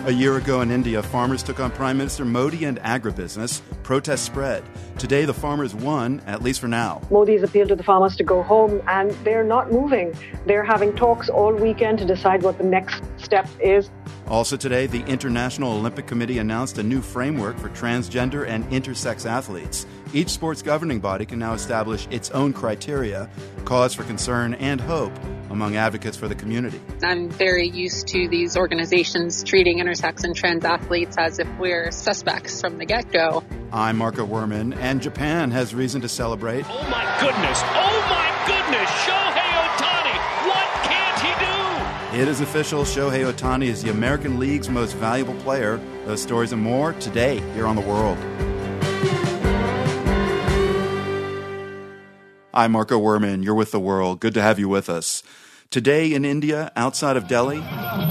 A year ago in India, farmers took on Prime Minister Modi and agribusiness. Protests spread. Today, the farmers won, at least for now. Modi's appealed to the farmers to go home, and they're not moving. They're having talks all weekend to decide what the next step is. Also today, the International Olympic Committee announced a new framework for transgender and intersex athletes. Each sports governing body can now establish its own criteria, cause for concern and hope among advocates for the community. I'm very used to these organizations treating intersex and trans athletes as if we're suspects from the get-go. I'm Marco Werman, and Japan has reason to celebrate. Oh my goodness! Shohei Ohtani! What can't he do? It is official. Shohei Ohtani is the American League's most valuable player. Those stories and more today here on The World. I'm Marco Werman. You're with The World. Good to have you with us. Today in India, outside of Delhi,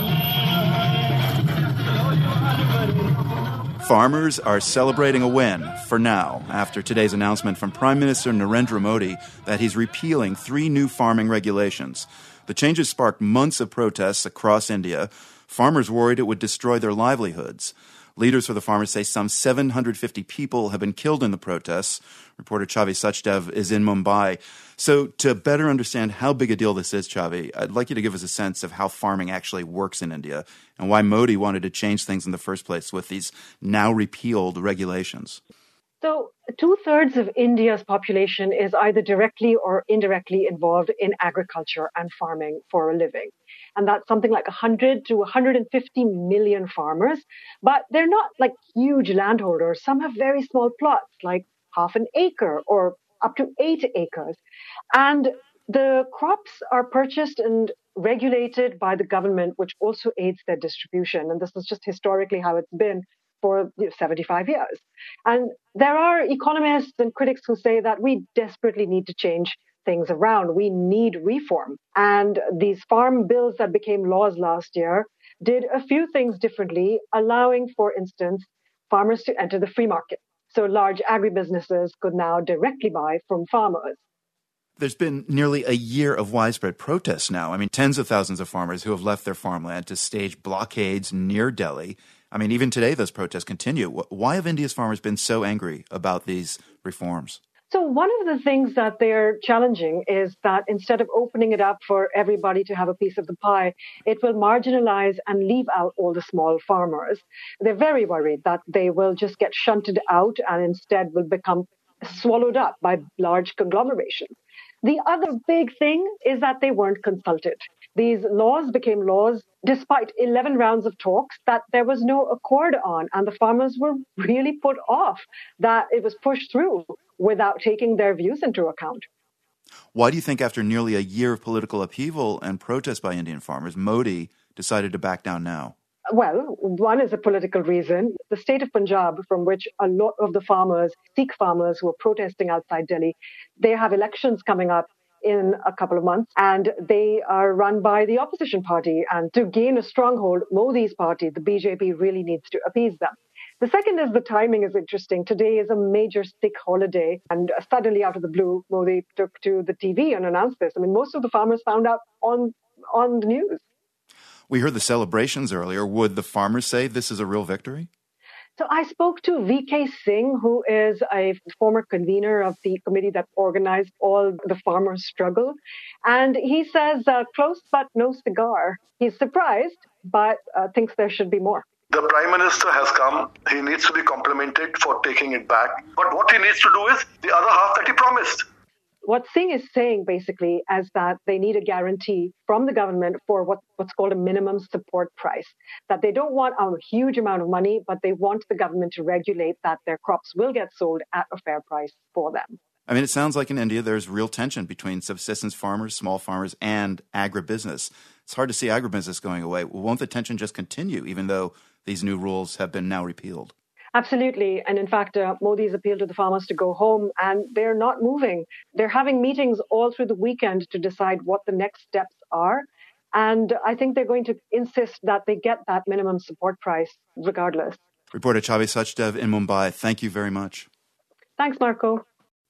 farmers are celebrating a win for now after today's announcement from Prime Minister Narendra Modi that he's repealing 3 new farming regulations. The changes sparked months of protests across India. Farmers worried it would destroy their livelihoods. Leaders for the farmers say some 750 people have been killed in the protests. Reporter Chavi Sachdev is in Mumbai. So to better understand how big a deal this is, Chavi, I'd like you to give us a sense of how farming actually works in India and why Modi wanted to change things in the first place with these now repealed regulations. So 2/3 of India's population is either directly or indirectly involved in agriculture and farming for a living. And that's something like 100 to 150 million farmers. But they're not like huge landholders. Some have very small plots, like half an acre or up to 8 acres. And the crops are purchased and regulated by the government, which also aids their distribution. And this is just historically how it's been for 75 years. And there are economists and critics who say that we desperately need to change things around. We need reform. And these farm bills that became laws last year did a few things differently, allowing, for instance, farmers to enter the free market. So large agribusinesses could now directly buy from farmers. There's been nearly a year of widespread protests now. I mean, tens of thousands of farmers who have left their farmland to stage blockades near Delhi. I mean, even today, those protests continue. Why have India's farmers been so angry about these reforms? So one of the things that they're challenging is that instead of opening it up for everybody to have a piece of the pie, it will marginalize and leave out all the small farmers. They're very worried that they will just get shunted out and instead will become swallowed up by large conglomerations. The other big thing is that they weren't consulted. These laws became laws despite 11 rounds of talks that there was no accord on, and the farmers were really put off that it was pushed through without taking their views into account. Why do you think after nearly a year of political upheaval and protest by Indian farmers, Modi decided to back down now? Well, one is a political reason. The state of Punjab, from which a lot of the farmers, Sikh farmers who are protesting outside Delhi, they have elections coming up in a couple of months, and they are run by the opposition party. And to gain a stronghold, Modi's party, the BJP, really needs to appease them. The second is the timing is interesting. Today is a major Sikh holiday, and suddenly out of the blue, Modi took to the TV and announced this. I mean, most of the farmers found out on the news. We heard the celebrations earlier. Would the farmers say this is a real victory? So I spoke to VK Singh, who is a former convener of the committee that organized all the farmers' struggle. And he says, close but no cigar. He's surprised, but thinks there should be more. The Prime Minister has come. He needs to be complimented for taking it back. But what he needs to do is the other half that he promised. What Singh is saying basically is that they need a guarantee from the government for what's called a minimum support price, that they don't want a huge amount of money, but they want the government to regulate that their crops will get sold at a fair price for them. I mean, it sounds like in India there's real tension between subsistence farmers, small farmers, and agribusiness. It's hard to see agribusiness going away. Won't the tension just continue, even though these new rules have been now repealed? Absolutely. And in fact, Modi's appealed to the farmers to go home, and they're not moving. They're having meetings all through the weekend to decide what the next steps are. And I think they're going to insist that they get that minimum support price regardless. Reporter Chavi Sachdev in Mumbai, thank you very much. Thanks, Marco.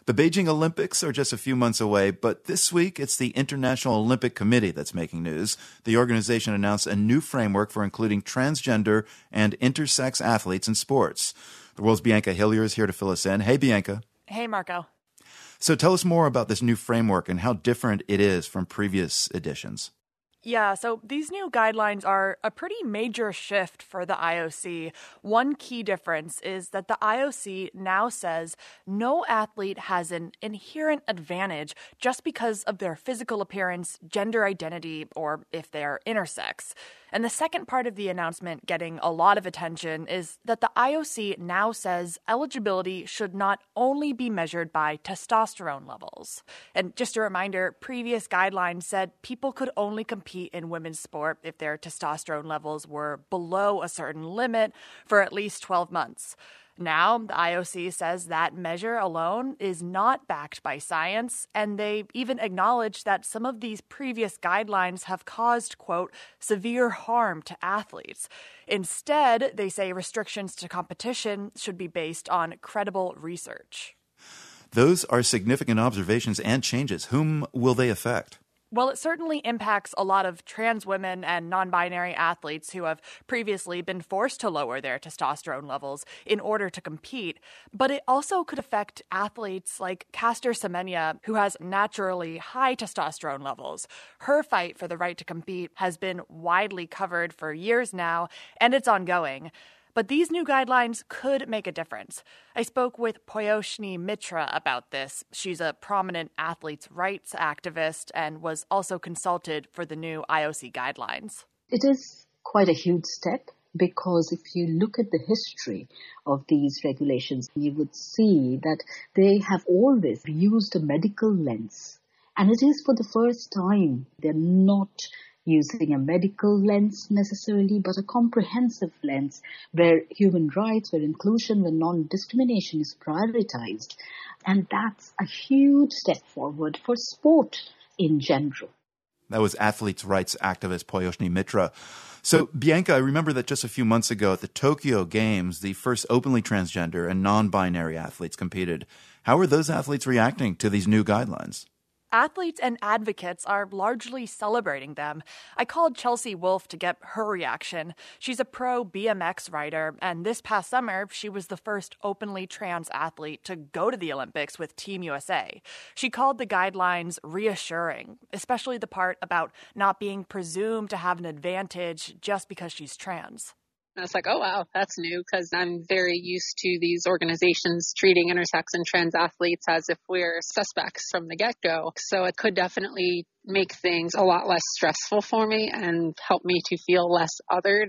The Beijing Olympics are just a few months away, but this week it's the International Olympic Committee that's making news. The organization announced a new framework for including transgender and intersex athletes in sports. The World's Bianca Hillier is here to fill us in. Hey, Bianca. Hey, Marco. So tell us more about this new framework and how different it is from previous editions. Yeah, so these new guidelines are a pretty major shift for the IOC. One key difference is that the IOC now says no athlete has an inherent advantage just because of their physical appearance, gender identity, or if they're intersex. And the second part of the announcement getting a lot of attention is that the IOC now says eligibility should not only be measured by testosterone levels. And just a reminder, previous guidelines said people could only compete in women's sport if their testosterone levels were below a certain limit for at least 12 months. Now, the IOC says that measure alone is not backed by science, and they even acknowledge that some of these previous guidelines have caused, quote, severe harm to athletes. Instead, they say restrictions to competition should be based on credible research. Those are significant observations and changes. Whom will they affect? Well, it certainly impacts a lot of trans women and non-binary athletes who have previously been forced to lower their testosterone levels in order to compete. But it also could affect athletes like Caster Semenya, who has naturally high testosterone levels. Her fight for the right to compete has been widely covered for years now, and it's ongoing. But these new guidelines could make a difference. I spoke with Poyoshni Mitra about this. She's a prominent athletes' rights activist and was also consulted for the new IOC guidelines. It is quite a huge step because if you look at the history of these regulations, you would see that they have always used a medical lens. And it is for the first time they're not using a medical lens necessarily, but a comprehensive lens where human rights, where inclusion, where non-discrimination is prioritized. And that's a huge step forward for sport in general. That was athletes' rights activist Poyoshni Mitra. So, Bianca, I remember that just a few months ago at the Tokyo Games, the first openly transgender and non-binary athletes competed. How are those athletes reacting to these new guidelines? Athletes and advocates are largely celebrating them. I called Chelsea Wolfe to get her reaction. She's a pro BMX rider, and this past summer, she was the first openly trans athlete to go to the Olympics with Team USA. She called the guidelines reassuring, especially the part about not being presumed to have an advantage just because she's trans. And I was like, oh, wow, that's new, because I'm very used to these organizations treating intersex and trans athletes as if we're suspects from the get-go. So it could definitely make things a lot less stressful for me and help me to feel less othered.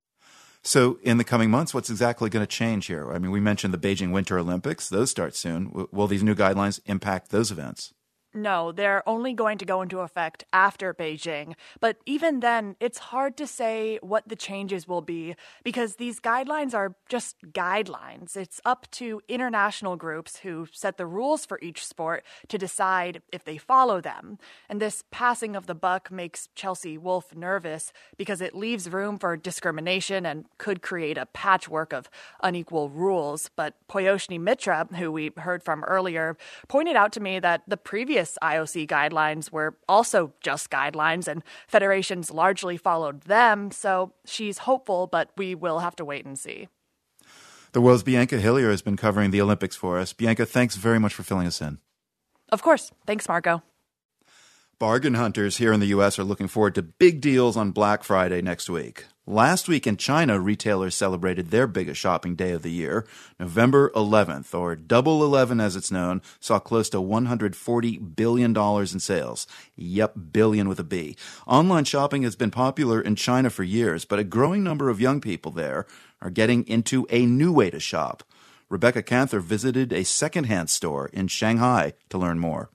So in the coming months, what's exactly going to change here? I mean, we mentioned the Beijing Winter Olympics. Those start soon. Will these new guidelines impact those events? No, they're only going to go into effect after Beijing. But even then, it's hard to say what the changes will be because these guidelines are just guidelines. It's up to international groups who set the rules for each sport to decide if they follow them. And this passing of the buck makes Chelsea Wolfe nervous because it leaves room for discrimination and could create a patchwork of unequal rules. But Poyoshni Mitra, who we heard from earlier, pointed out to me that the previous IOC guidelines were also just guidelines and federations largely followed them, so she's hopeful, but we will have to wait and see. The World's Bianca Hillier has been covering the Olympics for us. Bianca, thanks very much for filling us in. Of course. Thanks, Marco. Bargain hunters here in the U.S. are looking forward to big deals on Black Friday next week. Last week in China, retailers celebrated their biggest shopping day of the year. November 11th, or Double 11 as it's known, saw close to $140 billion in sales. Yep, billion with a B. Online shopping has been popular in China for years, but a growing number of young people there are getting into a new way to shop. Rebecca Canther visited a secondhand store in Shanghai to learn more.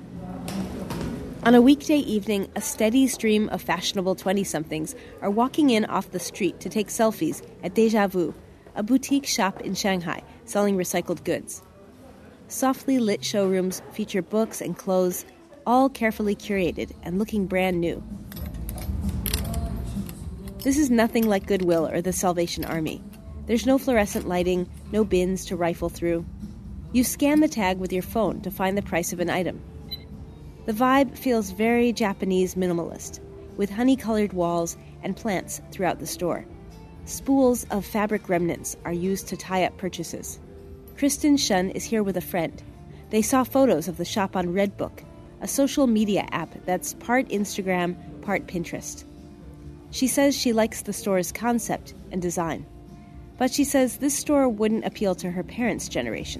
On a weekday evening, a steady stream of fashionable 20-somethings are walking in off the street to take selfies at Déjà Vu, a boutique shop in Shanghai selling recycled goods. Softly lit showrooms feature books and clothes, all carefully curated and looking brand new. This is nothing like Goodwill or the Salvation Army. There's no fluorescent lighting, no bins to rifle through. You scan the tag with your phone to find the price of an item. The vibe feels very Japanese minimalist, with honey-colored walls and plants throughout the store. Spools of fabric remnants are used to tie up purchases. Kristen Shun is here with a friend. They saw photos of the shop on Redbook, a social media app that's part Instagram, part Pinterest. She says she likes the store's concept and design. But she says this store wouldn't appeal to her parents' generation.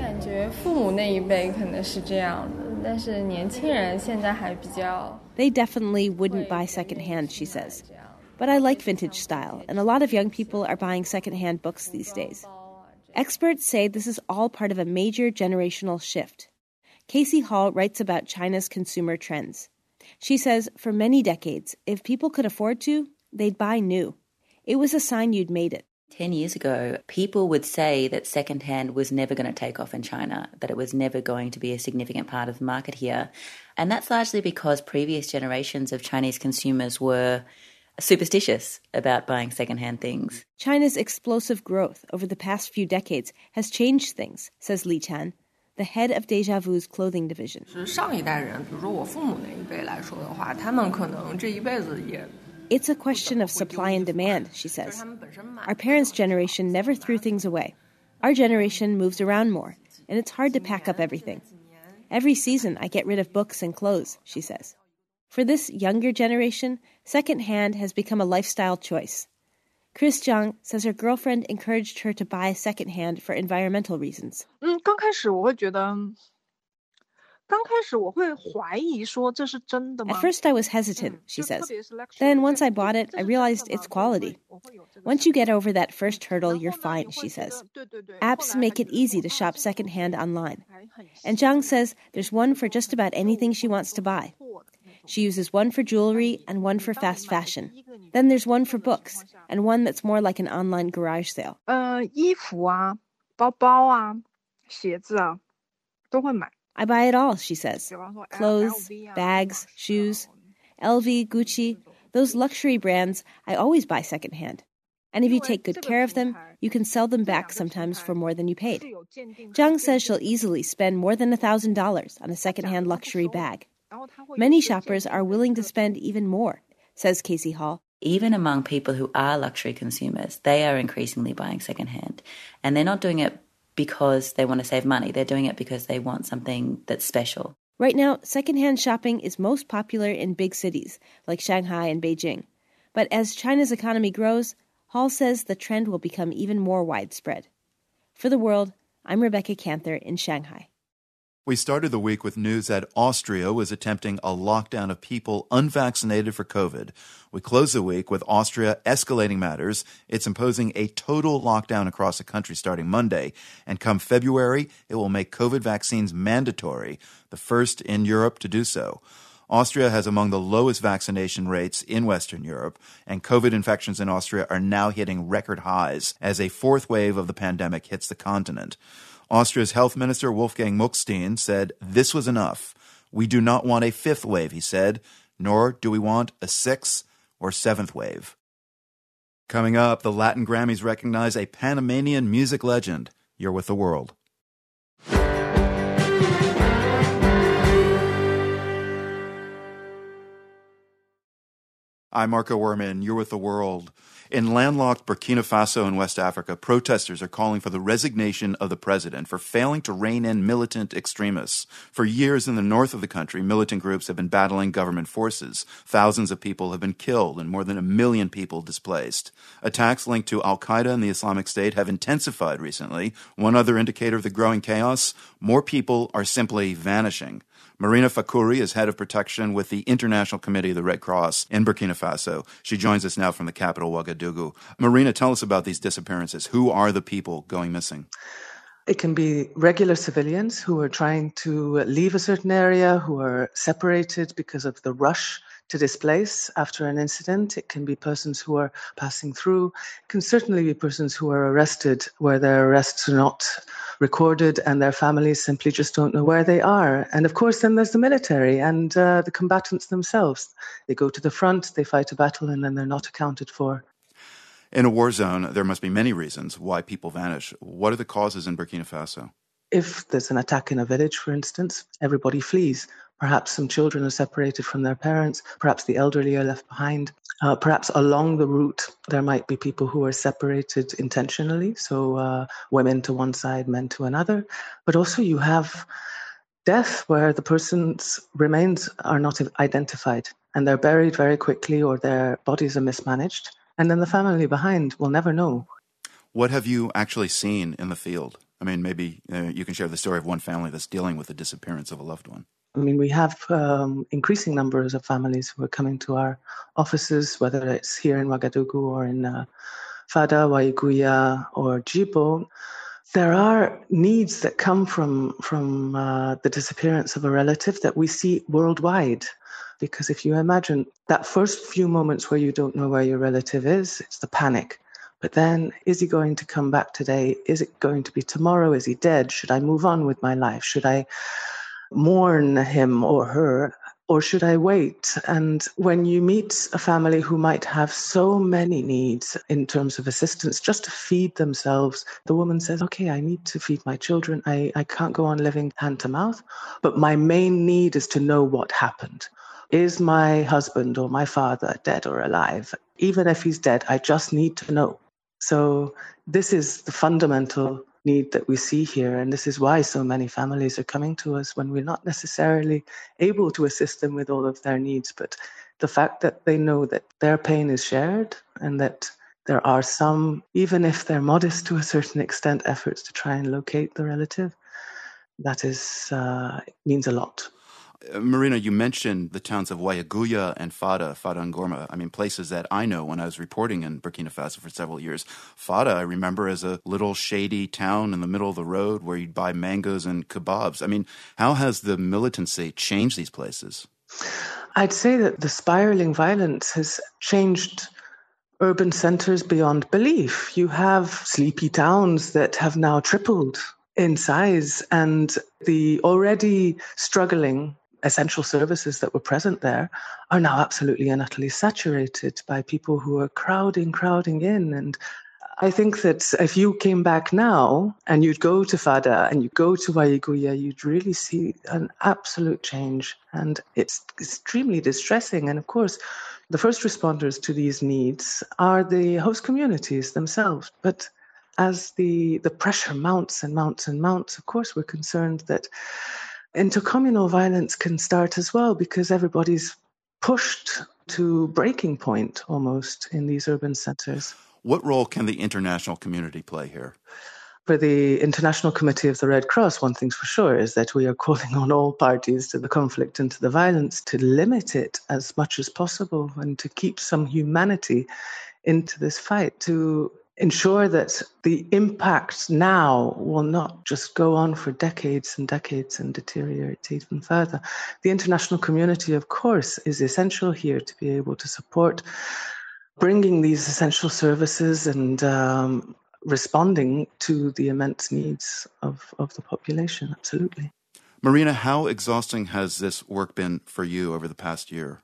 They definitely wouldn't buy secondhand, she says. But I like vintage style, and a lot of young people are buying secondhand books these days. Experts say this is all part of a major generational shift. Casey Hall writes about China's consumer trends. She says for many decades, if people could afford to, they'd buy new. It was a sign you'd made it. 10 years ago, people would say that secondhand was never going to take off in China, that it was never going to be a significant part of the market here. And that's largely because previous generations of Chinese consumers were superstitious about buying secondhand things. China's explosive growth over the past few decades has changed things, says Li Chan, the head of Deja Vu's clothing division. It's a question of supply and demand, she says. Our parents' generation never threw things away. Our generation moves around more, and it's hard to pack up everything. Every season, I get rid of books and clothes, she says. For this younger generation, secondhand has become a lifestyle choice. Chris Zhang says her girlfriend encouraged her to buy secondhand for environmental reasons. At first I was hesitant, she says. Then once I bought it, I realized its quality. Once you get over that first hurdle, you're fine, she says. Apps make it easy to shop secondhand online. And Zhang says there's one for just about anything she wants to buy. She uses one for jewelry and one for fast fashion. Then there's one for books and one that's more like an online garage sale. I buy it all, she says. Clothes, bags, shoes. LV, Gucci, those luxury brands, I always buy secondhand. And if you take good care of them, you can sell them back sometimes for more than you paid. Zhang says she'll easily spend more than $1,000 on a secondhand luxury bag. Many shoppers are willing to spend even more, says Casey Hall. Even among people who are luxury consumers, they are increasingly buying secondhand. And they're not doing it because they want to save money. They're doing it because they want something that's special. Right now, secondhand shopping is most popular in big cities like Shanghai and Beijing. But as China's economy grows, Hall says the trend will become even more widespread. For The World, I'm Rebecca Canther in Shanghai. We started the week with news that Austria was attempting a lockdown of people unvaccinated for COVID. We close the week with Austria escalating matters. It's imposing a total lockdown across the country starting Monday. And come February, it will make COVID vaccines mandatory, the first in Europe to do so. Austria has among the lowest vaccination rates in Western Europe, and COVID infections in Austria are now hitting record highs as a fourth wave of the pandemic hits the continent. Austria's health minister Wolfgang Muckstein said this was enough. We do not want a fifth wave, he said, nor do we want a sixth or seventh wave. Coming up, the Latin Grammys recognize a Panamanian music legend. You're with The World. I'm Marco Werman. You're with The World. In landlocked Burkina Faso in West Africa, protesters are calling for the resignation of the president for failing to rein in militant extremists. For years in the north of the country, militant groups have been battling government forces. Thousands of people have been killed and more than 1 million people displaced. Attacks linked to Al-Qaeda and the Islamic State have intensified recently. One other indicator of the growing chaos, more people are simply vanishing. Marina Fakouri is head of protection with the International Committee of the Red Cross in Burkina Faso. She joins us now from the capital, Ouagadougou. Marina, tell us about these disappearances. Who are the people going missing? It can be regular civilians who are trying to leave a certain area, who are separated because of the rush to displace after an incident. It can be persons who are passing through. It can certainly be persons who are arrested where their arrests are not recorded and their families simply just don't know where they are. And of course, then there's the military and the combatants themselves. They go to the front, they fight a battle, and then they're not accounted for. In a war zone, there must be many reasons why people vanish. What are the causes in Burkina Faso? if there's an attack in a village, for instance, everybody flees. Perhaps some children are separated from their parents. Perhaps the elderly are left behind. Perhaps along the route, there might be people who are separated intentionally. So women to one side, men to another. But also you have death where the person's remains are not identified and they're buried very quickly or their bodies are mismanaged. And then the family behind will never know. What have you actually seen in the field? I mean, maybe you can share the story of one family that's dealing with the disappearance of a loved one. I mean, we have increasing numbers of families who are coming to our offices, whether it's here in Ouagadougou or in Fada, Waiguya, or Djibo. There are needs that come from the disappearance of a relative that we see worldwide. Because if you imagine that first few moments where you don't know where your relative is, it's the panic. But then, is he going to come back today? Is it going to be tomorrow? Is he dead? Should I move on with my life? Should I mourn him or her, or should I wait? And when you meet a family who might have so many needs in terms of assistance just to feed themselves, the woman says, okay, I need to feed my children. I can't go on living hand to mouth, but my main need is to know what happened. Is my husband or my father dead or alive? Even if he's dead, I just need to know. So this is the fundamental need that we see here. And this is why so many families are coming to us when we're not necessarily able to assist them with all of their needs. But the fact that they know that their pain is shared and that there are some, even if they're modest to a certain extent, efforts to try and locate the relative, that is means a lot. Marina, you mentioned the towns of Waiguya and Fada and Gorma. I mean, places that I know when I was reporting in Burkina Faso for several years. Fada, I remember, as a little shady town in the middle of the road where you'd buy mangoes and kebabs. I mean, how has the militancy changed these places? I'd say that the spiraling violence has changed urban centers beyond belief. You have sleepy towns that have now tripled in size, and the already struggling essential services that were present there are now absolutely and utterly saturated by people who are crowding in. And I think that if you came back now and you'd go to Fada and you go to Waiguya, you'd really see an absolute change. And it's extremely distressing. And of course, the first responders to these needs are the host communities themselves. But as the pressure mounts and mounts and mounts, of course, we're concerned that intercommunal violence can start as well, because everybody's pushed to breaking point almost in these urban centers. What role can the international community play here? For the International Committee of the Red Cross, one thing's for sure is that we are calling on all parties to the conflict and to the violence to limit it as much as possible and to keep some humanity into this fight, to ensure that the impact now will not just go on for decades and decades and deteriorate even further. The international community, of course, is essential here to be able to support bringing these essential services and responding to the immense needs of the population. Absolutely. Marina, how exhausting has this work been for you over the past year?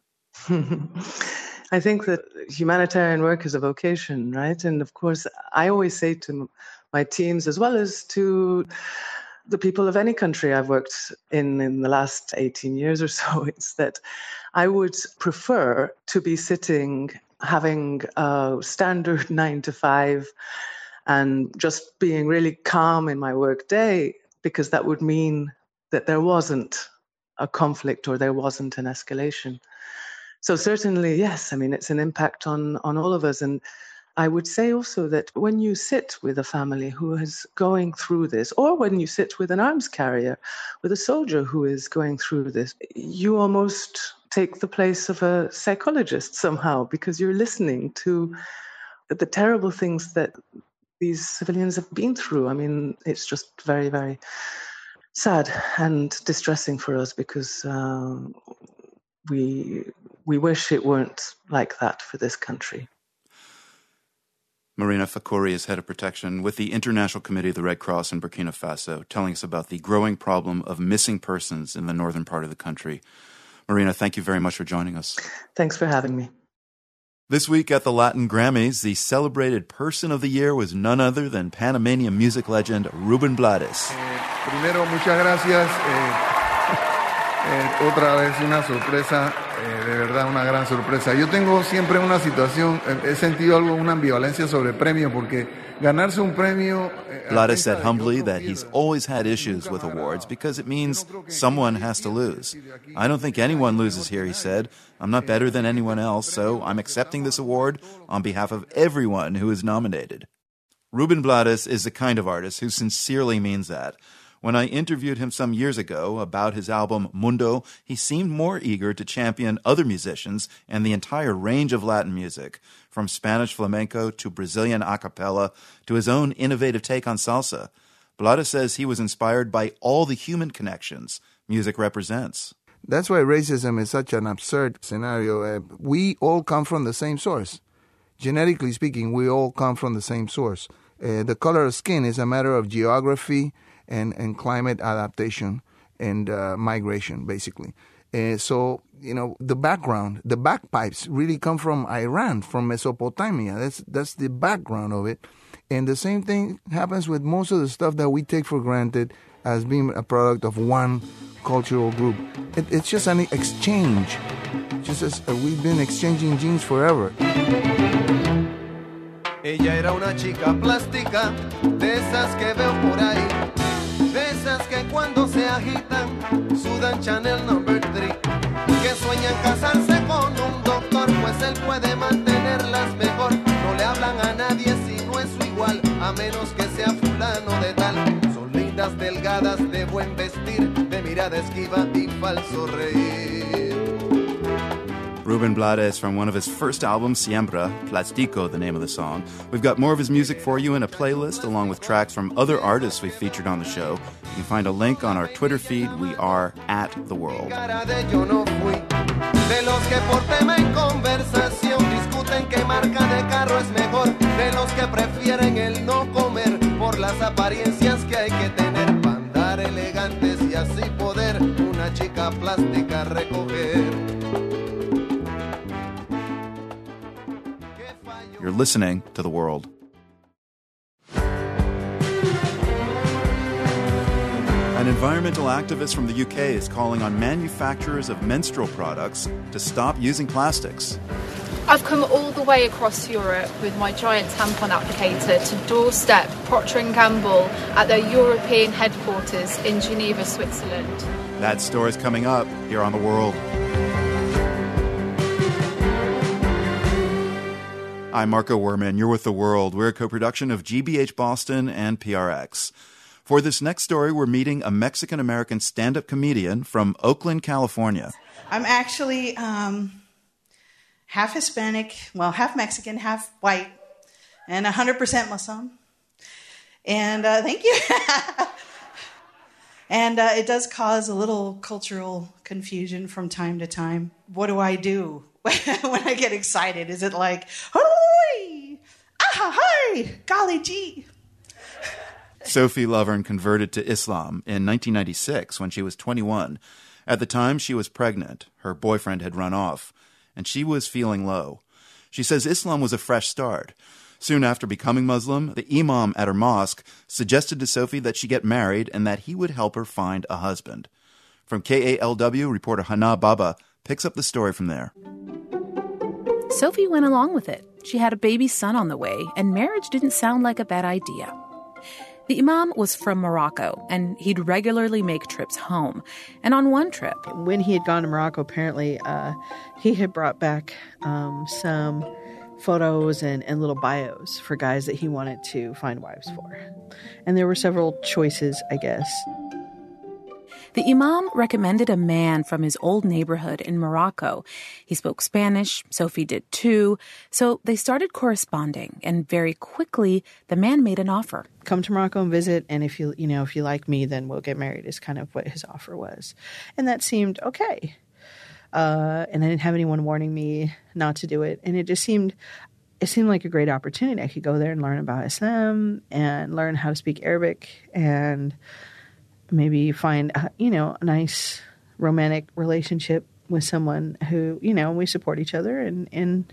I think that humanitarian work is a vocation, right? And of course, I always say to my teams, as well as to the people of any country I've worked in the last 18 years or so, it's that I would prefer to be sitting, having a standard 9 to 5, and just being really calm in my work day, because that would mean that there wasn't a conflict or there wasn't an escalation. So certainly, yes, I mean, it's an impact on all of us. And I would say also that when you sit with a family who is going through this, or when you sit with an arms carrier, with a soldier who is going through this, you almost take the place of a psychologist somehow, because you're listening to the terrible things that these civilians have been through. I mean, it's just very, very sad and distressing for us, because we wish it weren't like that for this country. Marina Fakhouri is head of protection with the International Committee of the Red Cross in Burkina Faso, telling us about the growing problem of missing persons in the northern part of the country. Marina, thank you very much for joining us. Thanks for having me. This week at the Latin Grammys, the celebrated Person of the Year was none other than Panamanian music legend Ruben Blades. Primero, muchas gracias. Otra vez una sorpresa, de verdad una gran sorpresa. Yo tengo siempre una situación, he sentido una ambivalencia sobre el premio porque ganarse un premio... Blades said humbly that he's always had issues with awards because it means someone has to lose. I don't think anyone loses here, he said. I'm not better than anyone else, so I'm accepting this award on behalf of everyone who is nominated. Ruben Blades is the kind of artist who sincerely means that. When I interviewed him some years ago about his album Mundo, he seemed more eager to champion other musicians and the entire range of Latin music, from Spanish flamenco to Brazilian a cappella to his own innovative take on salsa. Blades says he was inspired by all the human connections music represents. That's why racism is such an absurd scenario. We all come from the same source. Genetically speaking, we all come from the same source. The color of skin is a matter of geography and climate adaptation and migration, basically. So, the background, the bagpipes really come from Iran, from Mesopotamia. That's the background of it. And the same thing happens with most of the stuff that we take for granted as being a product of one cultural group. It's just an exchange, just as we've been exchanging genes forever. Ella era una chica plástica, de esas que veo por ahí, de esas que cuando se agitan, sudan Chanel No. 3, que sueñan casarse con un doctor, pues él puede mantenerlas mejor. No le hablan a nadie si no es su igual, a menos que sea fulano de tal. Son lindas, delgadas, de buen vestir, de mirada esquiva y falso reír. Ruben Blades from one of his first albums, Siembra, Plastico, the name of the song. We've got more of his music for you in a playlist, along with tracks from other artists we've featured on the show. You can find a link on our Twitter feed. We are @TheWorld. De los que por tema en conversación discuten qué marca de carro es mejor, de los que prefieren el no comer por las apariencias que hay que tener para andar elegantes y así poder una chica plástica recoger. You're listening to The World. An environmental activist from the UK is calling on manufacturers of menstrual products to stop using plastics. I've come all the way across Europe with my giant tampon applicator to doorstep Procter & Gamble at their European headquarters in Geneva, Switzerland. That story's coming up here on The World. I'm Marco Werman. You're with The World. We're a co-production of GBH Boston and PRX. For this next story, we're meeting a Mexican-American stand-up comedian from Oakland, California. I'm actually half Hispanic, half Mexican, half white, and 100% Muslim. And thank you. And it does cause a little cultural confusion from time to time. What do I do when I get excited? Is it like, hooray, ah, hi, golly gee? Sophie Lovern converted to Islam in 1996 when she was 21. At the time, she was pregnant. Her boyfriend had run off, and she was feeling low. She says Islam was a fresh start. Soon after becoming Muslim, the imam at her mosque suggested to Sophie that she get married and that he would help her find a husband. From KALW, reporter Hana Baba picks up the story from there. Sophie went along with it. She had a baby son on the way, and marriage didn't sound like a bad idea. The imam was from Morocco, and he'd regularly make trips home. And on one trip... When he had gone to Morocco, apparently, he had brought back some photos and little bios for guys that he wanted to find wives for. And there were several choices, I guess. The imam recommended a man from his old neighborhood in Morocco. He spoke Spanish, Sophie did too, so they started corresponding, and very quickly the man made an offer. Come to Morocco and visit, and if you like me, then we'll get married, is kind of what his offer was. And that seemed okay. And I didn't have anyone warning me not to do it, and it seemed like a great opportunity. I could go there and learn about Islam and learn how to speak Arabic and maybe find, a nice romantic relationship with someone who, we support each other and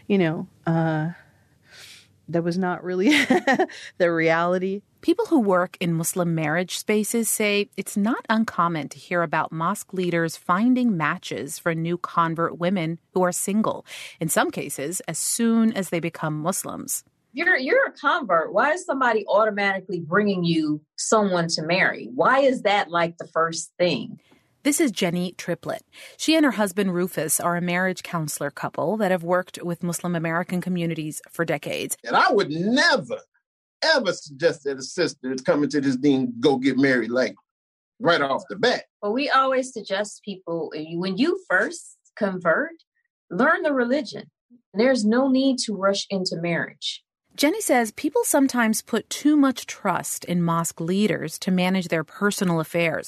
that was not really the reality. People who work in Muslim marriage spaces say it's not uncommon to hear about mosque leaders finding matches for new convert women who are single, in some cases as soon as they become Muslims. You're a convert. Why is somebody automatically bringing you someone to marry? Why is that like the first thing? This is Jenny Triplett. She and her husband Rufus are a marriage counselor couple that have worked with Muslim American communities for decades. And I would never, ever suggest that a sister is coming to this dean, go get married like right off the bat. Well, we always suggest people, when you first convert, learn the religion. There's no need to rush into marriage. Jenny says people sometimes put too much trust in mosque leaders to manage their personal affairs.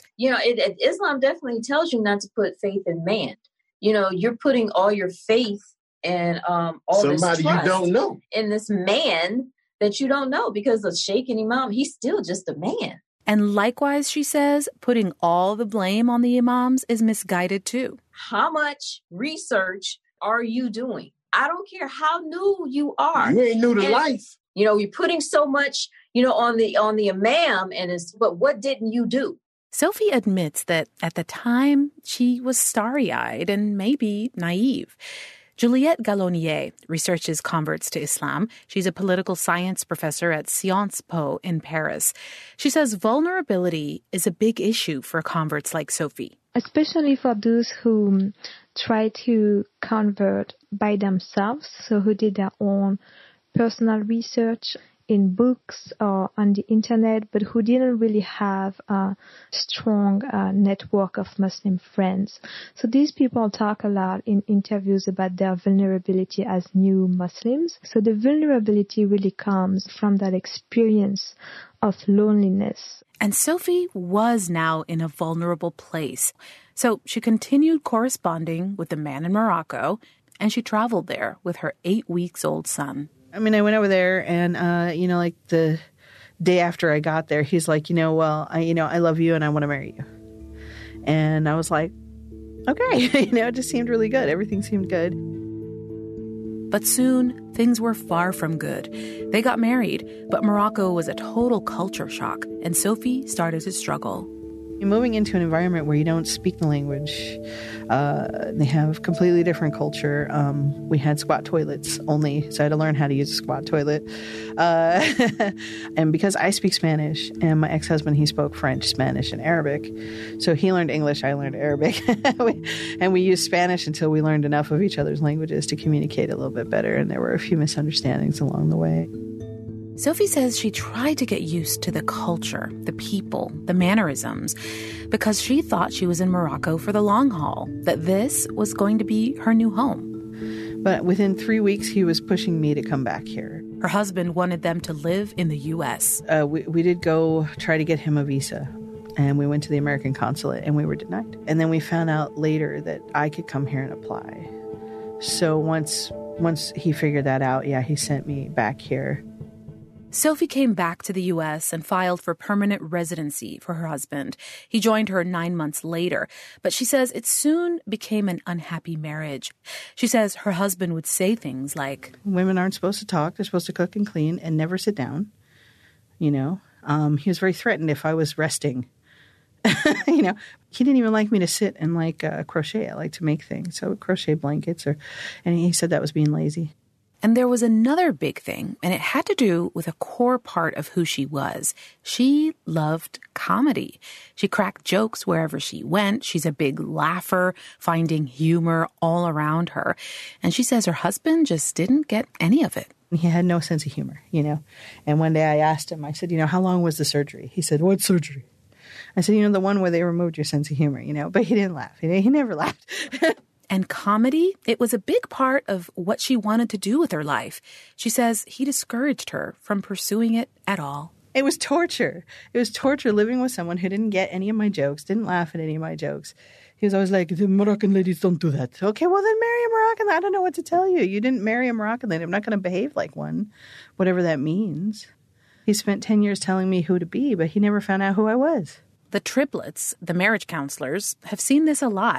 Islam definitely tells you not to put faith in man. You're putting all your faith and all somebody this trust you don't know in this man that you don't know, because the sheikh and imam, he's still just a man. And likewise, she says, putting all the blame on the imams is misguided too. How much research are you doing? I don't care how new you are. You ain't new to life. You're putting so much, on the imam, but what didn't you do? Sophie admits that at the time she was starry-eyed and maybe naive. Juliette Gallonier researches converts to Islam. She's a political science professor at Sciences Po in Paris. She says vulnerability is a big issue for converts like Sophie. Especially for those who try to convert by themselves, so who did their own personal research in books or on the internet, but who didn't really have a strong network of Muslim friends. So these people talk a lot in interviews about their vulnerability as new Muslims. So the vulnerability really comes from that experience of loneliness. And Sophie was now in a vulnerable place. So she continued corresponding with the man in Morocco, and she traveled there with her 8-week-old son. I went over there and, like the day after I got there, he's like, I love you and I want to marry you. And I was like, okay, it just seemed really good. Everything seemed good. But soon, things were far from good. They got married, but Morocco was a total culture shock, and Sophie started to struggle. You're moving into an environment where you don't speak the language. They have completely different culture. We had squat toilets only, so I had to learn how to use a squat toilet. And because I speak Spanish, and my ex-husband, he spoke French, Spanish, and Arabic. So he learned English, I learned Arabic. And we used Spanish until we learned enough of each other's languages to communicate a little bit better. And there were a few misunderstandings along the way. Sophie says she tried to get used to the culture, the people, the mannerisms, because she thought she was in Morocco for the long haul, that this was going to be her new home. But within 3 weeks, he was pushing me to come back here. Her husband wanted them to live in the U.S. We did go try to get him a visa, and we went to the American consulate, and we were denied. And then we found out later that I could come here and apply. So once he figured that out, he sent me back here. Sophie came back to the U.S. and filed for permanent residency for her husband. He joined her 9 months later, but she says it soon became an unhappy marriage. She says her husband would say things like, women aren't supposed to talk, they're supposed to cook and clean and never sit down. He was very threatened if I was resting. He didn't even like me to sit and crochet. I like to make things, so crochet blankets, and he said that was being lazy. And there was another big thing, and it had to do with a core part of who she was. She loved comedy. She cracked jokes wherever she went. She's a big laugher, finding humor all around her. And she says her husband just didn't get any of it. He had no sense of humor, And one day I asked him, I said, how long was the surgery? He said, what surgery? I said, the one where they removed your sense of humor, But he didn't laugh. He never laughed. And comedy, it was a big part of what she wanted to do with her life. She says he discouraged her from pursuing it at all. It was torture. It was torture living with someone who didn't get any of my jokes, didn't laugh at any of my jokes. He was always like, the Moroccan ladies don't do that. Okay, well then marry a Moroccan. I don't know what to tell you. You didn't marry a Moroccan lady. I'm not going to behave like one, whatever that means. He spent 10 years telling me who to be, but he never found out who I was. The triplets, the marriage counselors, have seen this a lot.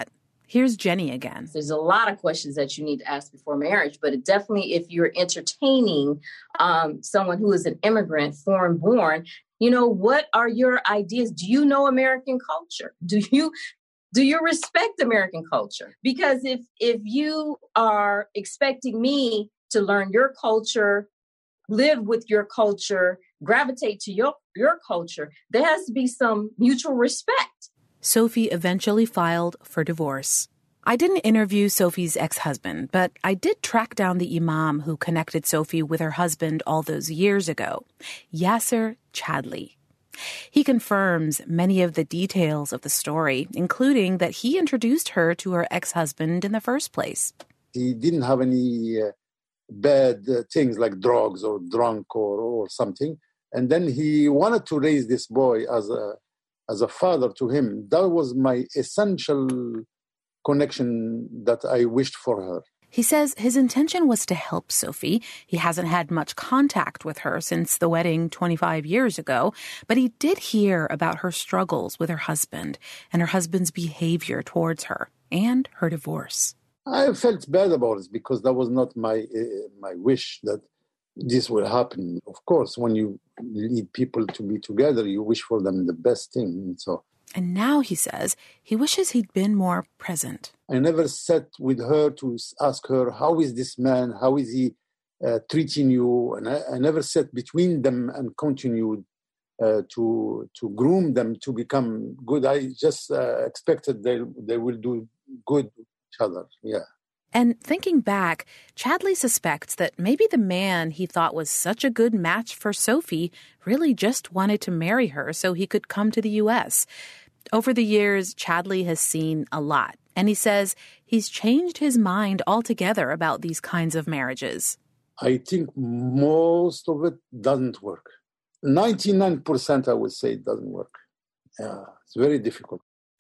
Here's Jenny again. There's a lot of questions that you need to ask before marriage, but it definitely, if you're entertaining someone who is an immigrant, foreign born, what are your ideas? Do you know American culture? Do you respect American culture? Because if you are expecting me to learn your culture, live with your culture, gravitate to your culture, there has to be some mutual respect. Sophie eventually filed for divorce. I didn't interview Sophie's ex-husband, but I did track down the imam who connected Sophie with her husband all those years ago, Yasser Chadli. He confirms many of the details of the story, including that he introduced her to her ex-husband in the first place. He didn't have any bad things like drugs or drunk or something. And then he wanted to raise this boy as a father to him. That was my essential connection that I wished for her. He says his intention was to help Sophie. He hasn't had much contact with her since the wedding 25 years ago, but he did hear about her struggles with her husband and her husband's behavior towards her and her divorce. I felt bad about it because that was not my wish that this will happen. Of course, when you lead people to be together, you wish for them the best thing. And now, he says, he wishes he'd been more present. I never sat with her to ask her, how is this man? How is he treating you? And I never sat between them and continued to groom them to become good. I just expected they will do good to each other. Yeah. And thinking back, Chadli suspects that maybe the man he thought was such a good match for Sophie really just wanted to marry her so he could come to the U.S. Over the years, Chadli has seen a lot, and he says he's changed his mind altogether about these kinds of marriages. I think most of it doesn't work. 99%, I would say, it doesn't work. Yeah, it's very difficult.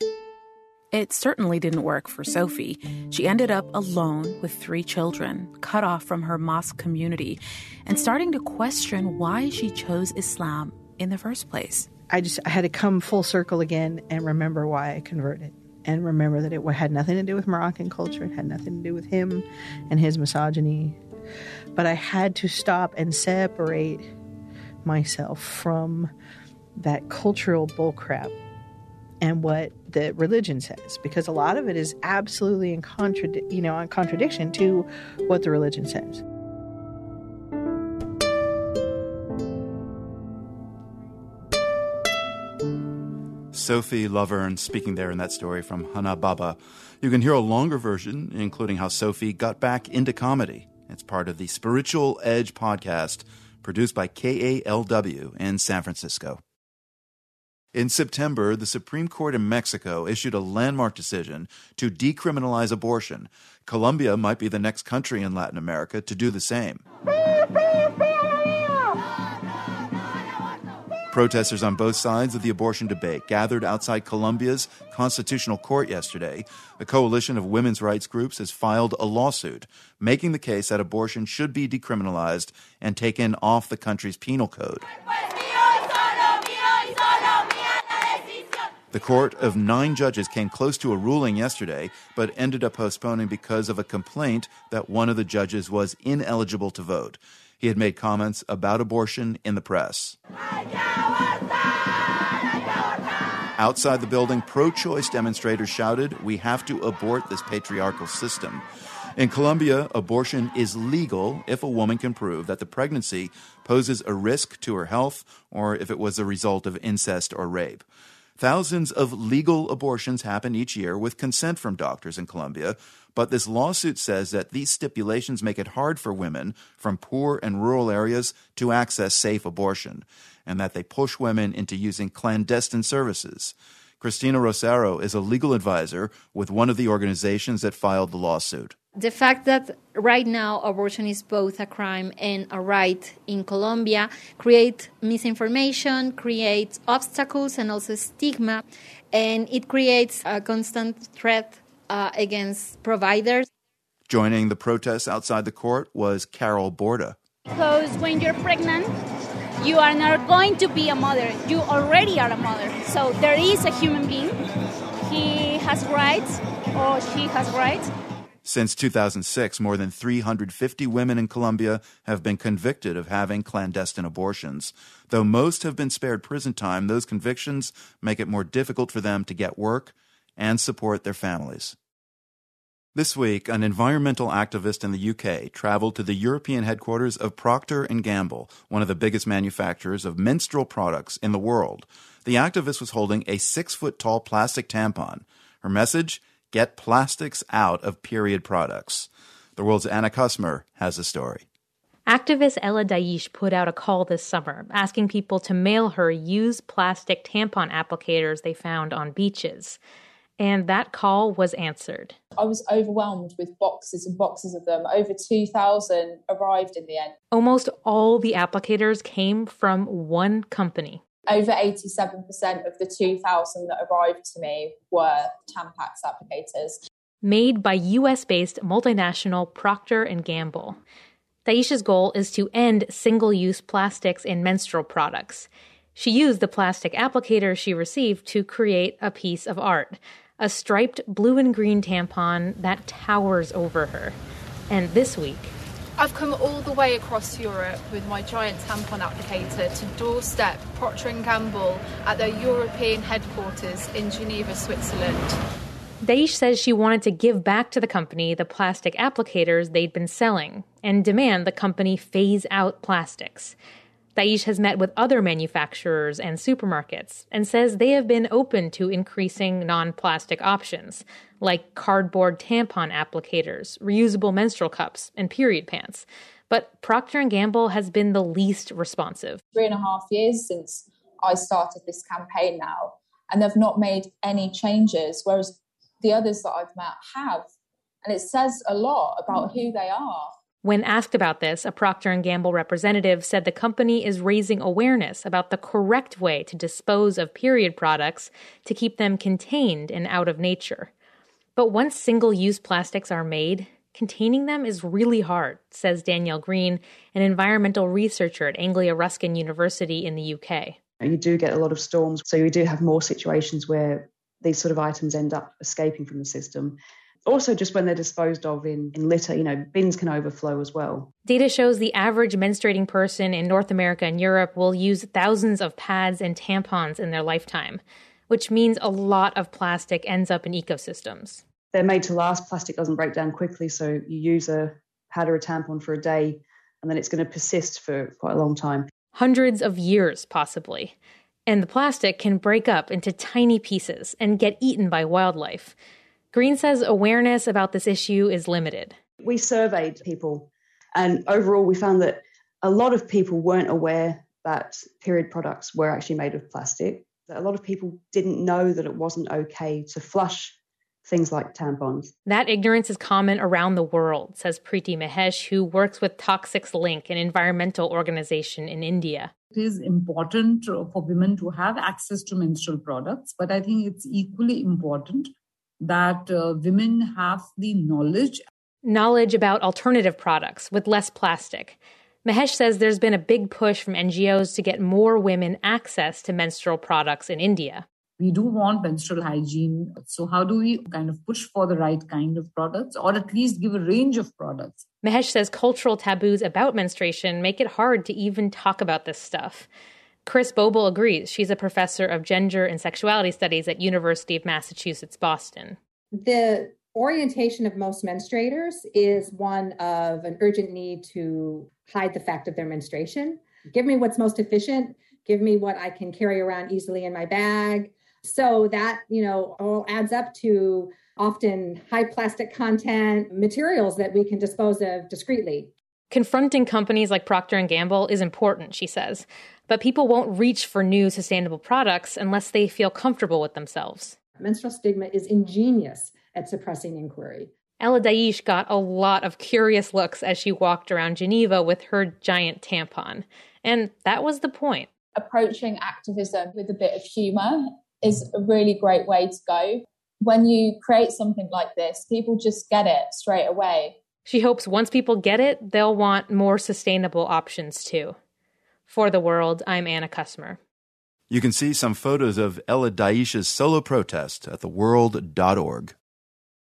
It certainly didn't work for Sophie. She ended up alone with 3 children, cut off from her mosque community, and starting to question why she chose Islam in the first place. I had to come full circle again and remember why I converted, and remember that it had nothing to do with Moroccan culture. It had nothing to do with him and his misogyny. But I had to stop and separate myself from that cultural bullcrap and what the religion says, because a lot of it is absolutely in contradiction to what the religion says. Sophie Lovern speaking there in that story from Hana Baba. You can hear a longer version, including how Sophie got back into comedy. It's part of the Spiritual Edge podcast, produced by KALW in San Francisco. In September, the Supreme Court in Mexico issued a landmark decision to decriminalize abortion. Colombia might be the next country in Latin America to do the same. Protesters on both sides of the abortion debate gathered outside Colombia's Constitutional Court yesterday. A coalition of women's rights groups has filed a lawsuit making the case that abortion should be decriminalized and taken off the country's penal code. The court of 9 judges came close to a ruling yesterday, but ended up postponing because of a complaint that one of the judges was ineligible to vote. He had made comments about abortion in the press. Outside the building, pro-choice demonstrators shouted, "We have to abort this patriarchal system." In Colombia, abortion is legal if a woman can prove that the pregnancy poses a risk to her health or if it was the result of incest or rape. Thousands of legal abortions happen each year with consent from doctors in Colombia, but this lawsuit says that these stipulations make it hard for women from poor and rural areas to access safe abortion, and that they push women into using clandestine services. Cristina Rosero is a legal advisor with one of the organizations that filed the lawsuit. The fact that right now abortion is both a crime and a right in Colombia creates misinformation, creates obstacles and also stigma, and it creates a constant threat against providers. Joining the protests outside the court was Carol Borda. Because when you're pregnant, you are not going to be a mother. You already are a mother. So there is a human being. He has rights. or she has rights. Since 2006, more than 350 women in Colombia have been convicted of having clandestine abortions. Though most have been spared prison time, those convictions make it more difficult for them to get work and support their families. This week, an environmental activist in the UK traveled to the European headquarters of Procter & Gamble, one of the biggest manufacturers of menstrual products in the world. The activist was holding a 6-foot-tall plastic tampon. Her message? Get plastics out of period products. The World's Anna Kusmer has a story. Activist Ella Daish put out a call this summer asking people to mail her used plastic tampon applicators they found on beaches. And that call was answered. I was overwhelmed with boxes and boxes of them. Over 2,000 arrived in the end. Almost all the applicators came from one company. Over 87% of the 2,000 that arrived to me were Tampax applicators. Made by US-based multinational Procter & Gamble. Daish's goal is to end single-use plastics in menstrual products. She used the plastic applicator she received to create a piece of art. A striped blue and green tampon that towers over her. And this week, I've come all the way across Europe with my giant tampon applicator to doorstep Procter & Gamble at their European headquarters in Geneva, Switzerland. Daish says she wanted to give back to the company the plastic applicators they'd been selling and demand the company phase out plastics. Daish has met with other manufacturers and supermarkets and says they have been open to increasing non-plastic options, like cardboard tampon applicators, reusable menstrual cups, and period pants. But Procter & Gamble has been the least responsive. 3.5 years since I started this campaign now, and they've not made any changes, whereas the others that I've met have. And it says a lot about who they are. When asked about this, a Procter & Gamble representative said the company is raising awareness about the correct way to dispose of period products to keep them contained and out of nature. But once single-use plastics are made, containing them is really hard, says Danielle Green, an environmental researcher at Anglia Ruskin University in the UK. You do get a lot of storms, so you do have more situations where these sort of items end up escaping from the system. Also, just when they're disposed of in litter, bins can overflow as well. Data shows the average menstruating person in North America and Europe will use thousands of pads and tampons in their lifetime, which means a lot of plastic ends up in ecosystems. They're made to last. Plastic doesn't break down quickly, so you use a pad or a tampon for a day, and then it's going to persist for quite a long time. Hundreds of years, possibly. And the plastic can break up into tiny pieces and get eaten by wildlife. Green says awareness about this issue is limited. We surveyed people, and overall we found that a lot of people weren't aware that period products were actually made of plastic. A lot of people didn't know that it wasn't okay to flush things like tampons. That ignorance is common around the world, says Preeti Mahesh, who works with Toxics Link, an environmental organization in India. It is important for women to have access to menstrual products, but I think it's equally important that women have the knowledge about alternative products with less plastic. Mahesh says there's been a big push from NGOs to get more women access to menstrual products in India. We do want menstrual hygiene. So how do we kind of push for the right kind of products, or at least give a range of products? Mahesh says cultural taboos about menstruation make it hard to even talk about this stuff. Chris Boble agrees. She's a professor of gender and sexuality studies at University of Massachusetts, Boston. The orientation of most menstruators is one of an urgent need to hide the fact of their menstruation. Give me what's most efficient. Give me what I can carry around easily in my bag. So that, all adds up to often high plastic content materials that we can dispose of discreetly. Confronting companies like Procter & Gamble is important, she says, but people won't reach for new sustainable products unless they feel comfortable with themselves. Menstrual stigma is ingenious at suppressing inquiry. Ella Daish got a lot of curious looks as she walked around Geneva with her giant tampon. And that was the point. Approaching activism with a bit of humour is a really great way to go. When you create something like this, people just get it straight away. She hopes once people get it, they'll want more sustainable options too. For The World, I'm Anna Kusmer. You can see some photos of Ella Daish's solo protest at theworld.org.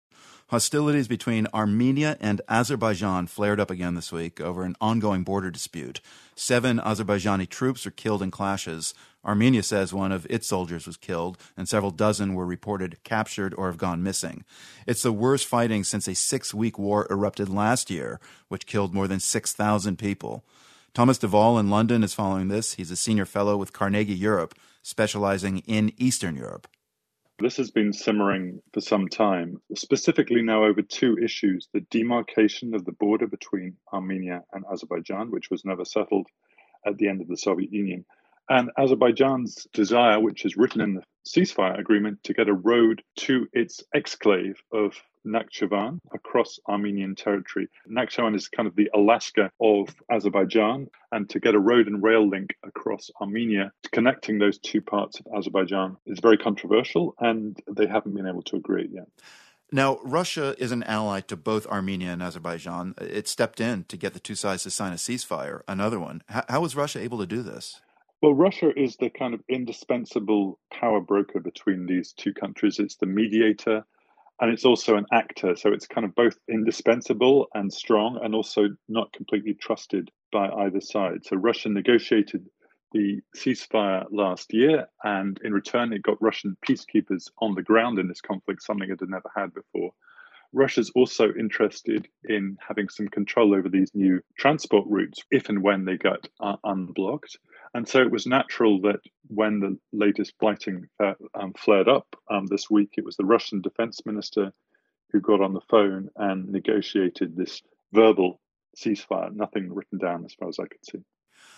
Hostilities between Armenia and Azerbaijan flared up again this week over an ongoing border dispute. 7 Azerbaijani troops were killed in clashes. Armenia says one of its soldiers was killed, and several dozen were reported captured or have gone missing. It's the worst fighting since a 6-week war erupted last year, which killed more than 6,000 people. Thomas Duvall in London is following this. He's a senior fellow with Carnegie Europe, specializing in Eastern Europe. This has been simmering for some time, specifically now over 2 issues: the demarcation of the border between Armenia and Azerbaijan, which was never settled at the end of the Soviet Union, and Azerbaijan's desire, which is written in the ceasefire agreement, to get a road to its exclave of Nakhchivan across Armenian territory. Nakhchivan is kind of the Alaska of Azerbaijan, and to get a road and rail link across Armenia, connecting those 2 parts of Azerbaijan, is very controversial, and they haven't been able to agree yet. Now, Russia is an ally to both Armenia and Azerbaijan. It stepped in to get the 2 sides to sign a ceasefire, another one. How was Russia able to do this? Well, Russia is the kind of indispensable power broker between these 2 countries. It's the mediator, and it's also an actor. So it's kind of both indispensable and strong, and also not completely trusted by either side. So Russia negotiated the ceasefire last year, and in return, it got Russian peacekeepers on the ground in this conflict, something it had never had before. Russia's also interested in having some control over these new transport routes if and when they get unblocked. And so it was natural that when the latest fighting flared up this week, it was the Russian defense minister who got on the phone and negotiated this verbal ceasefire, nothing written down as far as I could see.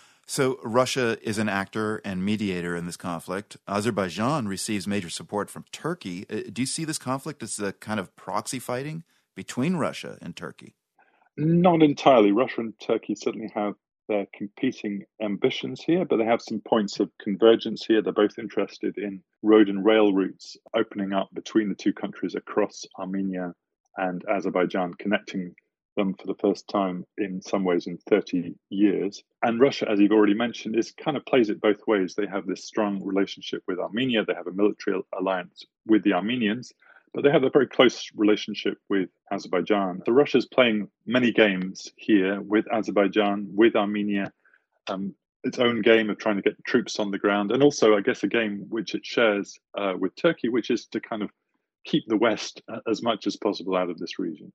So Russia is an actor and mediator in this conflict. Azerbaijan receives major support from Turkey. Do you see this conflict as a kind of proxy fighting between Russia and Turkey? Not entirely. Russia and Turkey certainly have their competing ambitions here, but they have some points of convergence here. They're both interested in road and rail routes opening up between the 2 countries across Armenia and Azerbaijan, connecting them for the first time in some ways in 30 years. And Russia, as you've already mentioned, kind of plays it both ways. They have this strong relationship with Armenia. They have a military alliance with the Armenians, but they have a very close relationship with Azerbaijan. So Russia's playing many games here with Azerbaijan, with Armenia, its own game of trying to get troops on the ground, and also, I guess, a game which it shares with Turkey, which is to kind of keep the West as much as possible out of this region.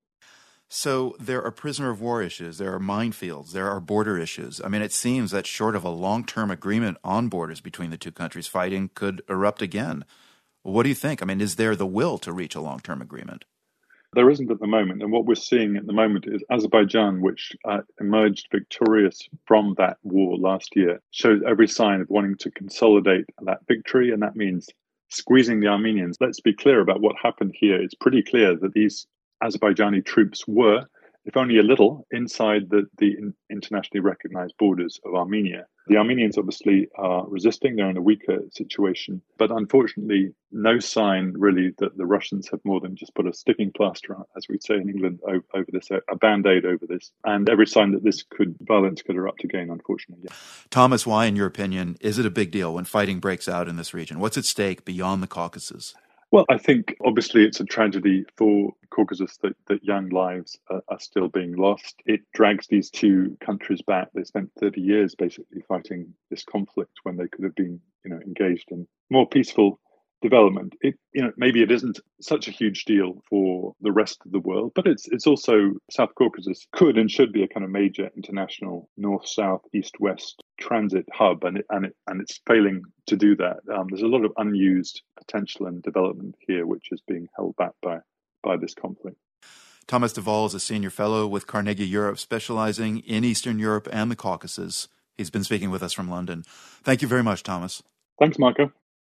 So there are prisoner of war issues, there are minefields, there are border issues. I mean, it seems that short of a long-term agreement on borders between the 2 countries, fighting could erupt again. What do you think? I mean, is there the will to reach a long-term agreement? There isn't at the moment. And what we're seeing at the moment is Azerbaijan, which emerged victorious from that war last year, shows every sign of wanting to consolidate that victory. And that means squeezing the Armenians. Let's be clear about what happened here. It's pretty clear that these Azerbaijani troops were, if only a little, inside the internationally recognized borders of Armenia. The Armenians obviously are resisting. They're in a weaker situation. But unfortunately, no sign really that the Russians have more than just put a sticking plaster, as we say in England, over this, a Band-Aid over this. And every sign that violence could erupt again, unfortunately. Yeah. Thomas, why, in your opinion, is it a big deal when fighting breaks out in this region? What's at stake beyond the Caucasus? Well, I think obviously it's a tragedy for Caucasus that young lives are still being lost. It drags these 2 countries back. They spent 30 years basically fighting this conflict when they could have been, engaged in more peaceful development. Maybe it isn't such a huge deal for the rest of the world, but it's also South Caucasus could and should be a kind of major international north-south, east-west transit hub, and it's failing to do that. There's a lot of unused potential and development here, which is being held back by this conflict. Thomas Duvall is a senior fellow with Carnegie Europe, specializing in Eastern Europe and the Caucasus. He's been speaking with us from London. Thank you very much, Thomas. Thanks, Marco.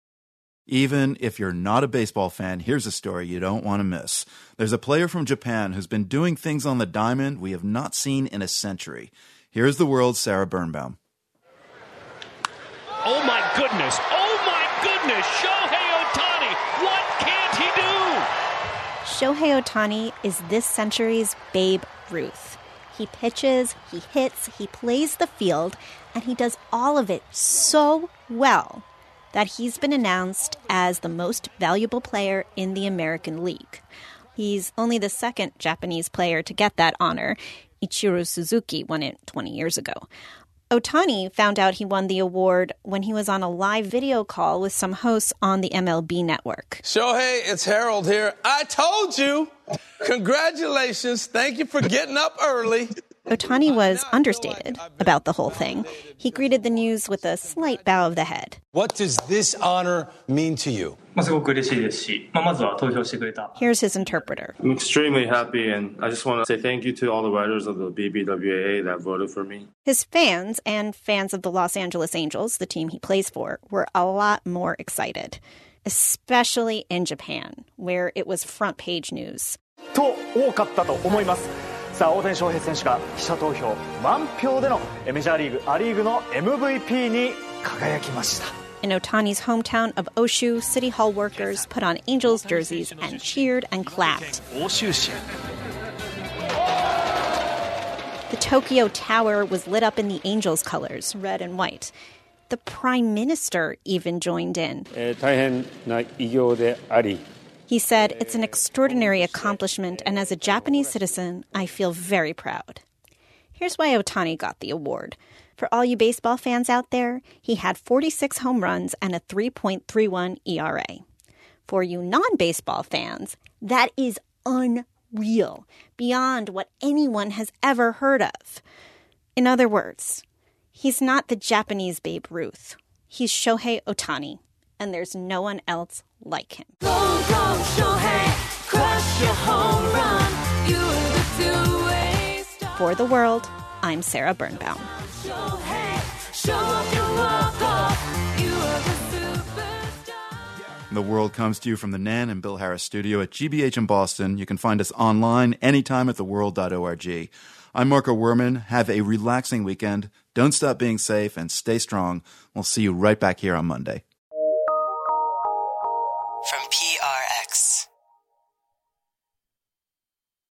Even if you're not a baseball fan, here's a story you don't want to miss. There's a player from Japan who's been doing things on the diamond we have not seen in a century. Here's the world's Sarah Birnbaum. Oh, my goodness. Oh, my goodness. Shohei Ohtani. What can't he do? Shohei Ohtani is this century's Babe Ruth. He pitches, he hits, he plays the field, and he does all of it so well that he's been announced as the most valuable player in the American League. He's only the second Japanese player to get that honor. Ichiro Suzuki won it 20 years ago. Ohtani found out he won the award when he was on a live video call with some hosts on the MLB network. Shohei, it's Harold here. I told you. Congratulations. Thank you for getting up early. Ohtani was understated about the whole thing. He greeted the news with a slight bow of the head. What does this honor mean to you? Here's his interpreter. I'm extremely happy, and I just want to say thank you to all the writers of the BBWAA that voted for me. His fans and fans of the Los Angeles Angels, the team he plays for, were a lot more excited, especially in Japan, where it was front page news. と多かったと思います。さあ、大谷翔平選手が記者投票満票でのメジャーリーグ、ア・リーグの MVP に輝きました。 In Ohtani's hometown of Oshu, City Hall workers put on Angels jerseys and cheered and clapped. The Tokyo Tower was lit up in the Angels' colors, red and white. The Prime Minister even joined in. 大変な偉業であり He said, "It's an extraordinary accomplishment, and as a Japanese citizen, I feel very proud." Here's why Ohtani got the award. For all you baseball fans out there, he had 46 home runs and a 3.31 ERA. For you non-baseball fans, that is unreal, beyond what anyone has ever heard of. In other words, he's not the Japanese Babe Ruth. He's Shohei Ohtani, and there's no one else like him. Go, go, Shohei, crush your home run. You are the two-way star. For The World, I'm Sarah Birnbaum. Shohei, show off your walk-off. You are the superstar. The World comes to you from the Nan and Bill Harris studio at GBH in Boston. You can find us online anytime at theworld.org. I'm Marco Werman. Have a relaxing weekend. Don't stop being safe and stay strong. We'll see you right back here on Monday.